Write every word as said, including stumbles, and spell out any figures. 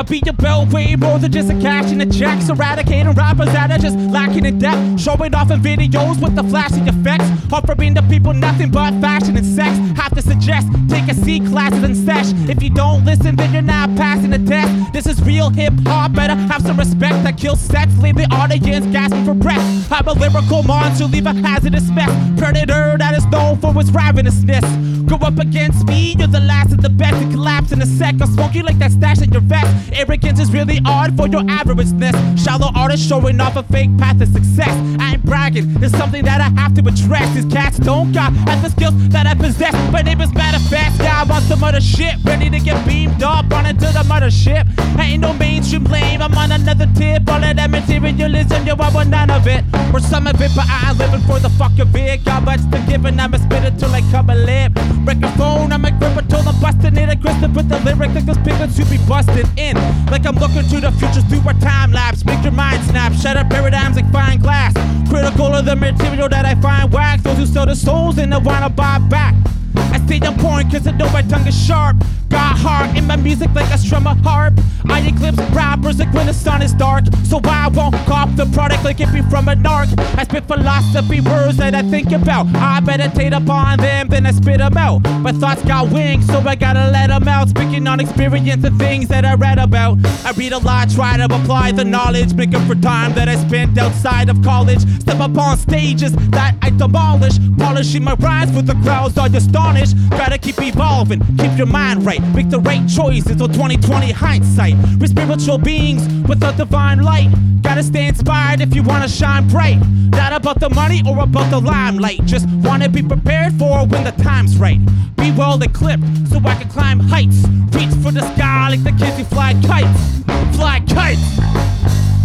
be about way more than just a cash and a checks. Eradicating rappers that are just lacking in depth, showing off in videos with the flashy effects, offering the people nothing but fashion and sex. Have to suggest take a C classes and sesh. If you don't listen, then you're not passing the test. This is real hip hop, better have some respect. That kills sets, leave the audience gasping for breath. I'm a lyrical monster, leave a hazardous mess. Predator that is known for its ravenousness. Go up against me, you're the last of the best to collapse in a sec. I'll smoke you like that stash in your vest. Arrogance is really odd for your averageness. Shallow artists showing off a fake path to success. I ain't bragging, it's something that I have to address. These cats don't got half the skills that I possess. My name is Manifest, yeah, I'm on some other shit. Ready to get beamed up on into the mothership. I ain't no mainstream lame, I'm on another tip. All of that materialism, yo, I want none of it. Or some of it, but I ain't living for the fuck of it. Got much to give and I'ma spit it till I come a lip. Microphone, I'm a gripper till I'm busting it. Aggressive with the lyric like those piglets who be busted in. Like I'm looking to the future through a time lapse. Make your mind snap, shatter paradigms like fine glass. Critical of the material that I find wax. Those who sell the souls and they wanna buy back. I stay on point cause I know my tongue is sharp. Got heart in my music like I strum a harp. I eclipse rappers like when the sun is dark. So I won't cop the product like it be from a narc. I spit philosophy words that I think about. I meditate upon them, then I spit them out. My thoughts got wings, so I gotta let them out. Speaking on experience and things that I read about. I read a lot, try to apply the knowledge. Make up for time that I spent outside of college. Step up on stages that I demolish. Polishing my rhymes for the crowds are astonished. Gotta keep evolving, keep your mind right. Make the right choices till twenty twenty hindsight. We're spiritual beings with a divine light. Gotta stay inspired if you wanna shine bright. Not about the money or about the limelight. Just wanna be prepared for when the time's right. Be well equipped so I can climb heights. Reach for the sky like the kids who fly kites. Fly kites.